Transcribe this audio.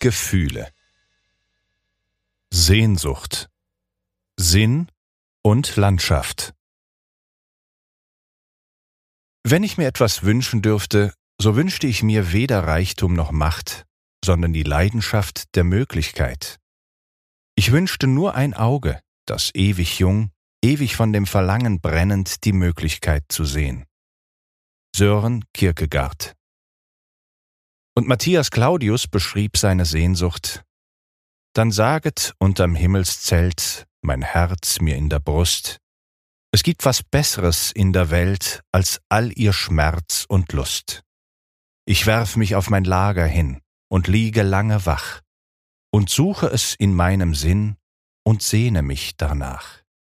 Gefühle. Sehnsucht, Sinn und Landschaft. Wenn ich mir etwas wünschen dürfte, so wünschte ich mir weder Reichtum noch Macht, sondern die Leidenschaft der Möglichkeit. Ich wünschte nur ein Auge, das ewig jung, ewig von dem Verlangen brennend die Möglichkeit zu sehen. Søren Kierkegaard. Und Matthias Claudius beschrieb seine Sehnsucht: Dann saget unterm Himmelszelt mein Herz mir in der Brust, es gibt was Besseres in der Welt als all ihr Schmerz und Lust. Ich werf mich auf mein Lager hin und liege lange wach und suche es in meinem Sinn und sehne mich danach.